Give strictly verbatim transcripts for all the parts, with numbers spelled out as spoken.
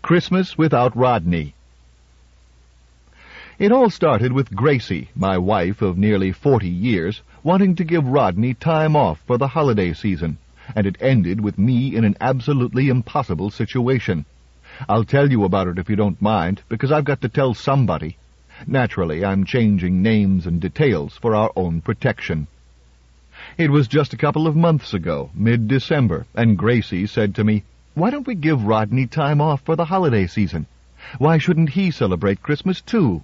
Christmas Without Rodney. It all started with Gracie, my wife of nearly forty years, wanting to give Rodney time off for the holiday season, and it ended with me in an absolutely impossible situation. I'll tell you about it if you don't mind, because I've got to tell somebody. Naturally, I'm changing names and details for our own protection. It was just a couple of months ago, mid-December, and Gracie said to me, "Why don't we give Rodney time off for the holiday season? Why shouldn't he celebrate Christmas too?"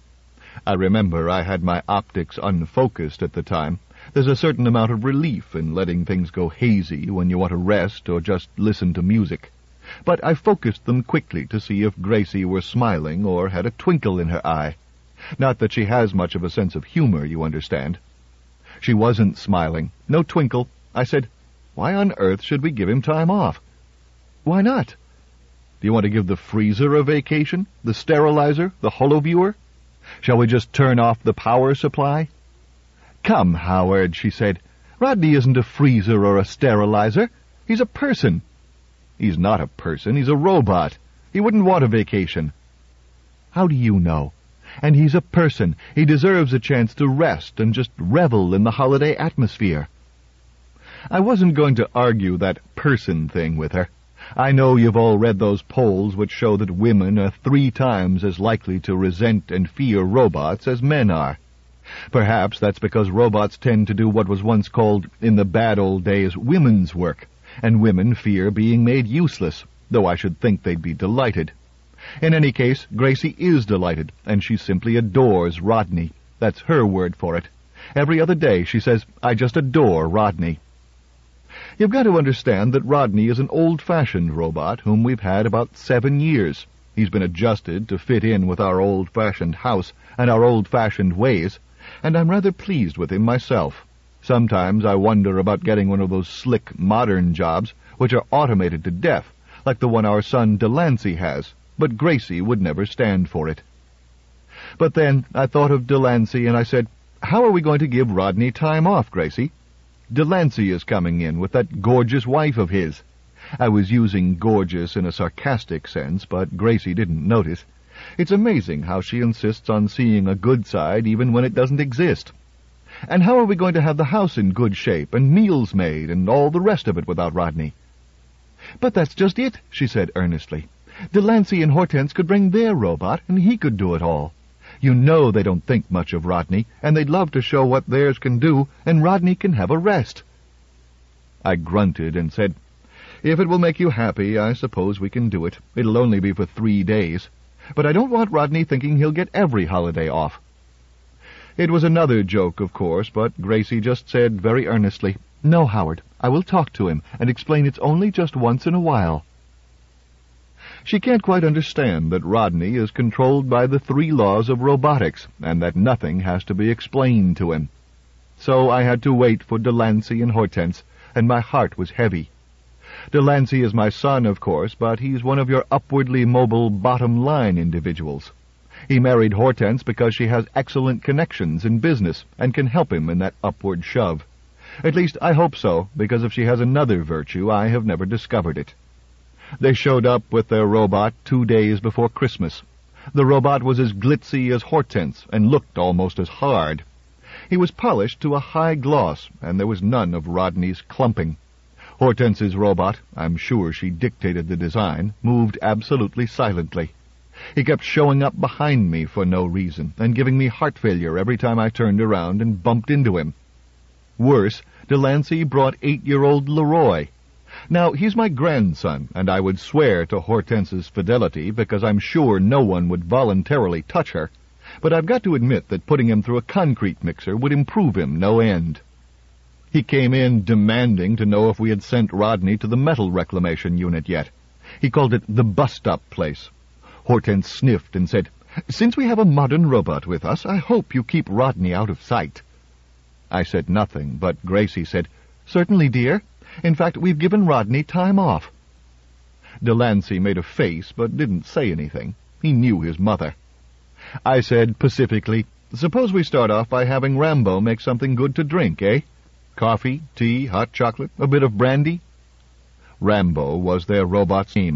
I remember I had my optics unfocused at the time. There's a certain amount of relief in letting things go hazy when you want to rest or just listen to music. But I focused them quickly to see if Gracie were smiling or had a twinkle in her eye. Not that she has much of a sense of humor, you understand. She wasn't smiling. No twinkle. I said, "Why on earth should we give him time off?" "Why not?" "Do you want to give the freezer a vacation? The sterilizer? The HoloViewer? Shall we just turn off the power supply?" "Come, Howard," she said. "Rodney isn't a freezer or a sterilizer. He's a person." "He's not a person. He's a robot. He wouldn't want a vacation." "How do you know? And he's a person. He deserves a chance to rest and just revel in the holiday atmosphere." I wasn't going to argue that person thing with her. I know you've all read those polls which show that women are three times as likely to resent and fear robots as men are. Perhaps that's because robots tend to do what was once called, in the bad old days, women's work, and women fear being made useless, though I should think they'd be delighted. In any case, Gracie is delighted, and she simply adores Rodney. That's her word for it. Every other day she says, "I just adore Rodney." You've got to understand that Rodney is an old-fashioned robot whom we've had about seven years. He's been adjusted to fit in with our old-fashioned house and our old-fashioned ways, and I'm rather pleased with him myself. Sometimes I wonder about getting one of those slick, modern jobs which are automated to death, like the one our son Delancey has, but Gracie would never stand for it. But then I thought of Delancey, and I said, "How are we going to give Rodney time off, Gracie? Delancey is coming in with that gorgeous wife of his." I was using gorgeous in a sarcastic sense, but Gracie didn't notice. It's amazing how she insists on seeing a good side even when it doesn't exist. "And how are we going to have the house in good shape, and meals made, and all the rest of it without Rodney?" "But that's just it," she said earnestly. "Delancey and Hortense could bring their robot, and he could do it all. You know they don't think much of Rodney, and they'd love to show what theirs can do, and Rodney can have a rest." I grunted and said, "If it will make you happy, I suppose we can do it. It'll only be for three days. But I don't want Rodney thinking he'll get every holiday off." It was another joke, of course, but Gracie just said very earnestly, "No, Howard, I will talk to him and explain it's only just once in a while." She can't quite understand that Rodney is controlled by the three laws of robotics, and that nothing has to be explained to him. So I had to wait for Delancey and Hortense, and my heart was heavy. Delancey is my son, of course, but he's one of your upwardly mobile bottom-line individuals. He married Hortense because she has excellent connections in business and can help him in that upward shove. At least I hope so, because if she has another virtue, I have never discovered it. They showed up with their robot two days before Christmas. The robot was as glitzy as Hortense and looked almost as hard. He was polished to a high gloss, and there was none of Rodney's clumping. Hortense's robot, I'm sure she dictated the design, moved absolutely silently. He kept showing up behind me for no reason, and giving me heart failure every time I turned around and bumped into him. Worse, Delancey brought eight-year-old Leroy. Now, he's my grandson, and I would swear to Hortense's fidelity because I'm sure no one would voluntarily touch her, but I've got to admit that putting him through a concrete mixer would improve him no end. He came in demanding to know if we had sent Rodney to the metal reclamation unit yet. He called it the bus-stop place. Hortense sniffed and said, "Since we have a modern robot with us, I hope you keep Rodney out of sight." I said nothing, but Gracie said, "Certainly, dear. In fact, we've given Rodney time off." Delancey made a face, but didn't say anything. He knew his mother. I said pacifically, "Suppose we start off by having Rambo make something good to drink, eh? Coffee, tea, hot chocolate, a bit of brandy?" Rambo was their robot's name.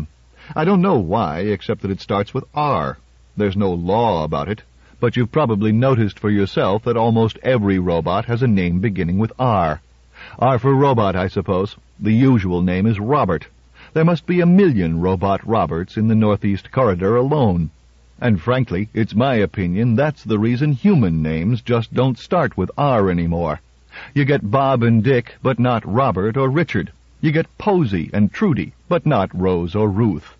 I don't know why, except that it starts with R. There's no law about it, but you've probably noticed for yourself that almost every robot has a name beginning with R. R for robot, I suppose. The usual name is Robert. There must be a million robot Roberts in the Northeast Corridor alone. And frankly, it's my opinion that's the reason human names just don't start with R anymore. You get Bob and Dick, but not Robert or Richard. You get Posey and Trudy, but not Rose or Ruth.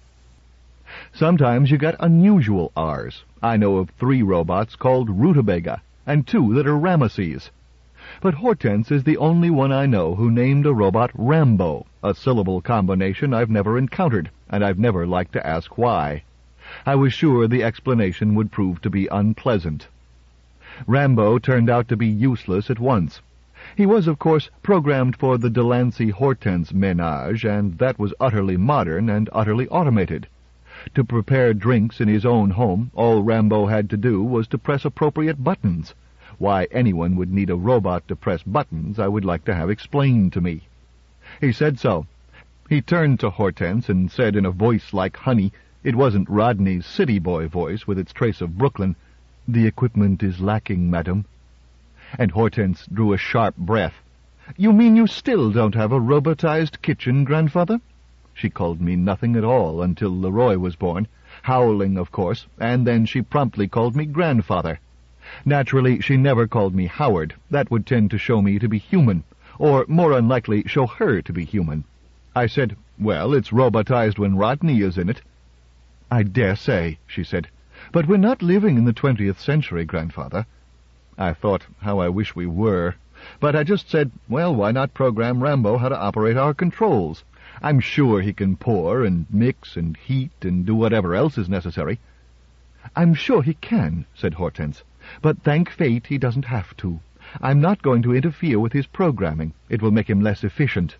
Sometimes you get unusual R's. I know of three robots called Rutabaga, and two that are Ramesses. But Hortense is the only one I know who named a robot Rambo, a syllable combination I've never encountered, and I've never liked to ask why. I was sure the explanation would prove to be unpleasant. Rambo turned out to be useless at once. He was, of course, programmed for the Delancey-Hortense ménage, and that was utterly modern and utterly automated. To prepare drinks in his own home, all Rambo had to do was to press appropriate buttons. Why anyone would need a robot to press buttons I would like to have explained to me. He said so. He turned to Hortense and said in a voice like honey, it wasn't Rodney's city boy voice with its trace of Brooklyn, "The equipment is lacking, madam." And Hortense drew a sharp breath. "You mean you still don't have a robotized kitchen, grandfather?" She called me nothing at all until Leroy was born, howling, of course, and then she promptly called me grandfather. Naturally, she never called me Howard. That would tend to show me to be human, or, more unlikely, show her to be human. I said, "Well, it's robotized when Rodney is in it." "I dare say," she said, "but we're not living in the twentieth century, grandfather." I thought how I wish we were, but I just said, well, why not program Rambo how to operate our controls? I'm sure he can pour and mix and heat and do whatever else is necessary. "I'm sure he can," said Hortense, "but thank fate he doesn't have to. I'm not going to interfere with his programming. It will make him less efficient."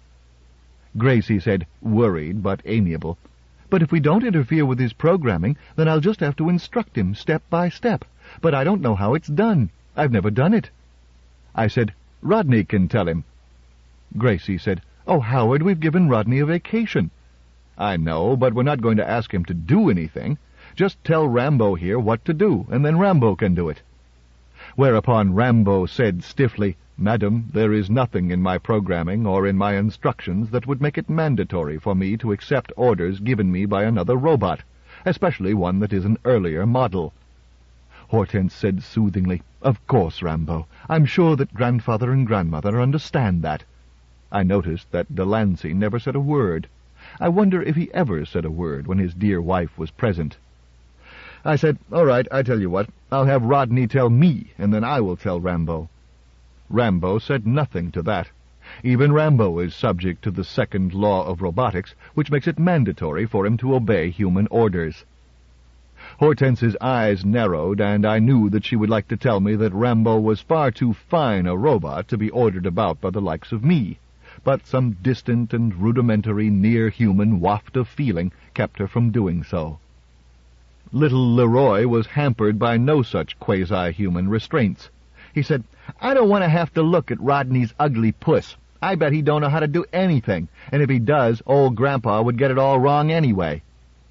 Gracie said, worried but amiable, "But if we don't interfere with his programming, then I'll just have to instruct him step by step. But I don't know how it's done. I've never done it." I said, "Rodney can tell him." Gracie said, "Oh, Howard, we've given Rodney a vacation." "I know, but we're not going to ask him to do anything. Just tell Rambo here what to do, and then Rambo can do it." Whereupon Rambo said stiffly, "Madam, there is nothing in my programming or in my instructions that would make it mandatory for me to accept orders given me by another robot, especially one that is an earlier model." Hortense said soothingly, "Of course, Rambo. I'm sure that grandfather and grandmother understand that." I noticed that Delancey never said a word. I wonder if he ever said a word when his dear wife was present. I said, "All right, I tell you what. I'll have Rodney tell me, and then I will tell Rambo." Rambo said nothing to that. Even Rambo is subject to the second law of robotics, which makes it mandatory for him to obey human orders. Hortense's eyes narrowed, and I knew that she would like to tell me that Rambo was far too fine a robot to be ordered about by the likes of me, but some distant and rudimentary near-human waft of feeling kept her from doing so. Little Leroy was hampered by no such quasi-human restraints. He said, "I don't want to have to look at Rodney's ugly puss. I bet he don't know how to do anything, and if he does, old Grandpa would get it all wrong anyway."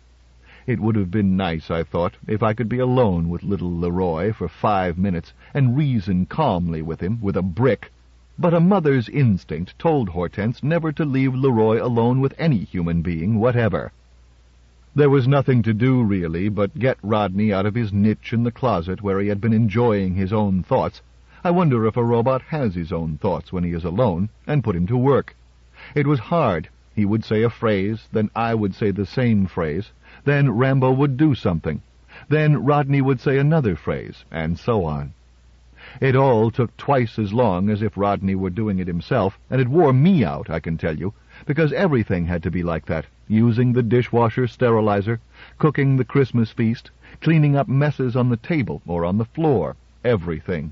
It would have been nice, I thought, if I could be alone with little Leroy for five minutes and reason calmly with him with a brick, but a mother's instinct told Hortense never to leave Leroy alone with any human being whatever. There was nothing to do, really, but get Rodney out of his niche in the closet where he had been enjoying his own thoughts. I wonder if a robot has his own thoughts when he is alone, and put him to work. It was hard. He would say a phrase, then I would say the same phrase, then Rambo would do something, then Rodney would say another phrase, and so on. It all took twice as long as if Rodney were doing it himself, and it wore me out, I can tell you, because everything had to be like that, using the dishwasher sterilizer, cooking the Christmas feast, cleaning up messes on the table or on the floor, everything.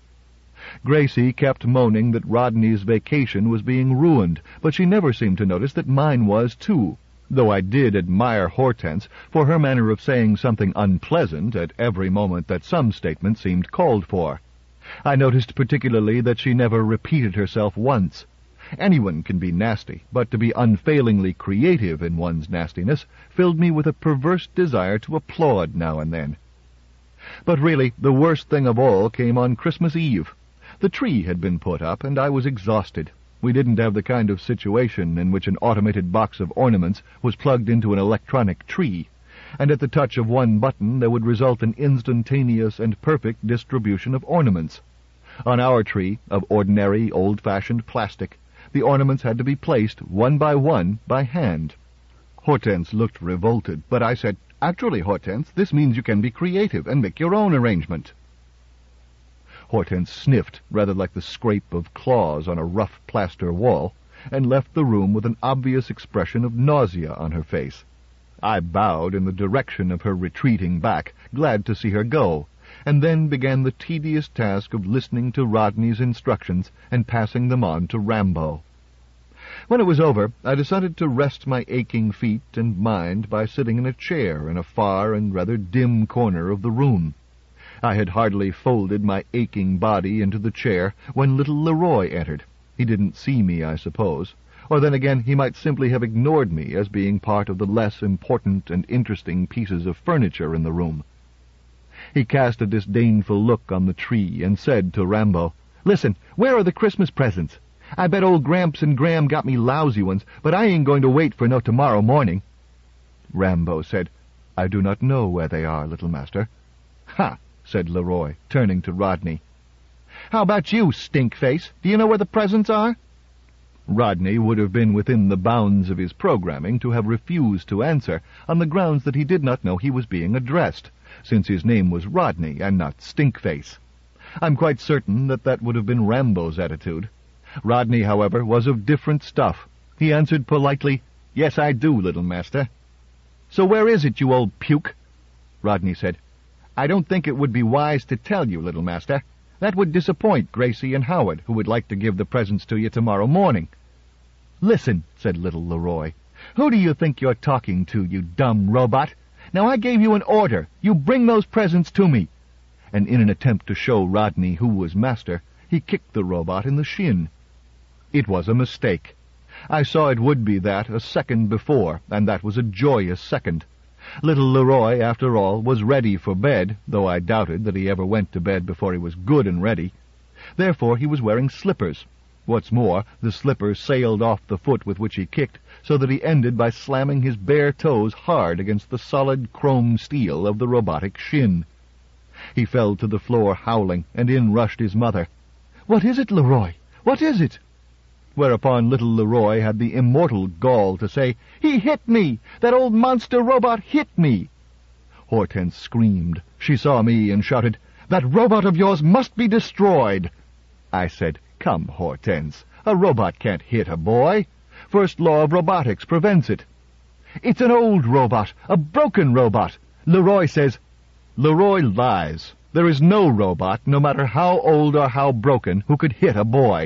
Gracie kept moaning that Rodney's vacation was being ruined, but she never seemed to notice that mine was, too, though I did admire Hortense for her manner of saying something unpleasant at every moment that some statement seemed called for. I noticed particularly that she never repeated herself once. Anyone can be nasty, but to be unfailingly creative in one's nastiness filled me with a perverse desire to applaud now and then. But really, the worst thing of all came on Christmas Eve. The tree had been put up, and I was exhausted. We didn't have the kind of situation in which an automated box of ornaments was plugged into an electronic tree, and at the touch of one button there would result an instantaneous and perfect distribution of ornaments. On our tree, of ordinary, old-fashioned plastic, the ornaments had to be placed one by one by hand. Hortense looked revolted, but I said, "Actually, Hortense, this means you can be creative and make your own arrangement." Hortense sniffed, rather like the scrape of claws on a rough plaster wall, and left the room with an obvious expression of nausea on her face. I bowed in the direction of her retreating back, glad to see her go, and then began the tedious task of listening to Rodney's instructions and passing them on to Rambo. When it was over, I decided to rest my aching feet and mind by sitting in a chair in a far and rather dim corner of the room. I had hardly folded my aching body into the chair when little Leroy entered. He didn't see me, I suppose, or then again he might simply have ignored me as being part of the less important and interesting pieces of furniture in the room. He cast a disdainful look on the tree and said to Rambo, "Listen, where are the Christmas presents? I bet old Gramps and Gram got me lousy ones, but I ain't going to wait for no tomorrow morning." Rambo said, "I do not know where they are, little master." "Ha!" said Leroy, turning to Rodney. "How about you, Stinkface? Do you know where the presents are?" Rodney would have been within the bounds of his programming to have refused to answer, on the grounds that he did not know he was being addressed, since his name was Rodney and not Stinkface. I'm quite certain that that would have been Rambo's attitude. Rodney, however, was of different stuff. He answered politely, "Yes, I do, little master." "So where is it, you old puke?" Rodney said, "I don't think it would be wise to tell you, little master. That would disappoint Gracie and Howard, who would like to give the presents to you tomorrow morning." "Listen," said little Leroy. "Who do you think you're talking to, you dumb robot? Now I gave you an order. You bring those presents to me." And in an attempt to show Rodney who was master, he kicked the robot in the shin. It was a mistake. I saw it would be that a second before, and that was a joyous second. Little Leroy, after all, was ready for bed, though I doubted that he ever went to bed before he was good and ready. Therefore he was wearing slippers. What's more, the slippers sailed off the foot with which he kicked, so that he ended by slamming his bare toes hard against the solid chrome steel of the robotic shin. He fell to the floor howling, and in rushed his mother. "What is it, Leroy? What is it?" Whereupon little Leroy had the immortal gall to say, "He hit me! That old monster robot hit me!" Hortense screamed. She saw me and shouted, "That robot of yours must be destroyed!" I said, "Come, Hortense, a robot can't hit a boy. First law of robotics prevents it." "It's an old robot, a broken robot. Leroy says—" "Leroy lies. There is no robot, no matter how old or how broken, who could hit a boy."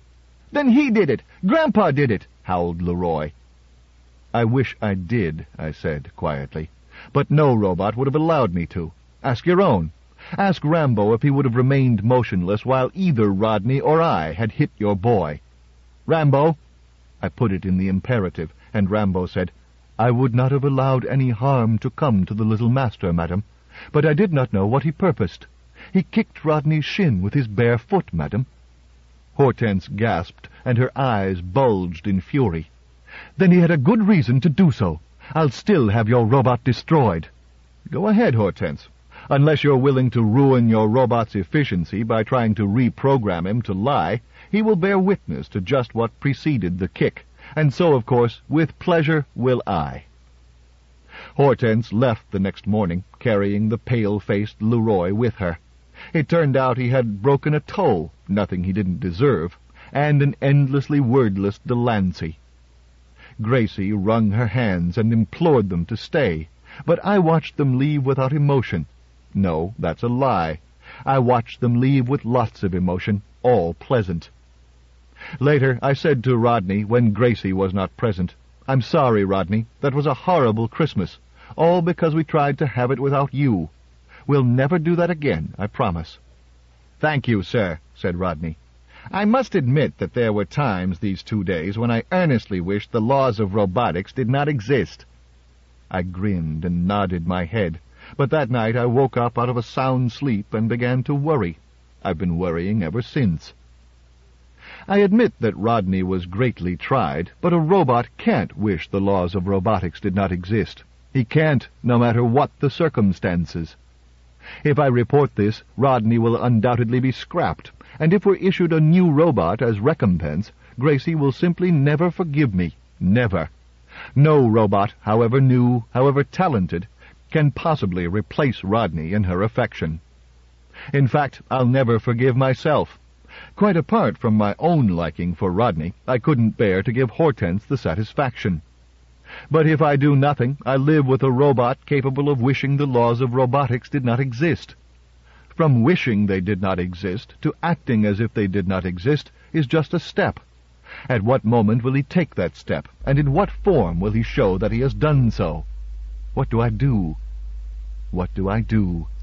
"Then he did it! Grandpa did it!" howled Leroy. "I wish I did," I said quietly. "But no robot would have allowed me to. Ask your own. Ask Rambo if he would have remained motionless while either Rodney or I had hit your boy. Rambo!" I put it in the imperative, and Rambo said, "I would not have allowed any harm to come to the little master, madam, but I did not know what he purposed. He kicked Rodney's shin with his bare foot, madam." Hortense gasped, and her eyes bulged in fury. "Then he had a good reason to do so. I'll still have your robot destroyed." "Go ahead, Hortense. Unless you're willing to ruin your robot's efficiency by trying to reprogram him to lie, he will bear witness to just what preceded the kick, and so, of course, with pleasure will I." Hortense left the next morning, carrying the pale-faced Leroy with her. It turned out he had broken a toe, nothing he didn't deserve, and an endlessly wordless Delancey. Gracie wrung her hands and implored them to stay, but I watched them leave without emotion. No, that's a lie. I watched them leave with lots of emotion, all pleasant. Later I said to Rodney, when Gracie was not present, "I'm sorry, Rodney, that was a horrible Christmas, all because we tried to have it without you. We'll never do that again, I promise." "Thank you, sir," said Rodney. I must admit that there were times these two days when I earnestly wished the laws of robotics did not exist. I grinned and nodded my head, but that night I woke up out of a sound sleep and began to worry. I've been worrying ever since. I admit that Rodney was greatly tried, but a robot can't wish the laws of robotics did not exist. He can't, no matter what the circumstances. If I report this, Rodney will undoubtedly be scrapped, and if we're issued a new robot as recompense, Gracie will simply never forgive me. Never. No robot, however new, however talented, can possibly replace Rodney in her affection. In fact, I'll never forgive myself. Quite apart from my own liking for Rodney, I couldn't bear to give Hortense the satisfaction. But if I do nothing, I live with a robot capable of wishing the laws of robotics did not exist. From wishing they did not exist to acting as if they did not exist is just a step. At what moment will he take that step, and in what form will he show that he has done so? What do I do? What do I do?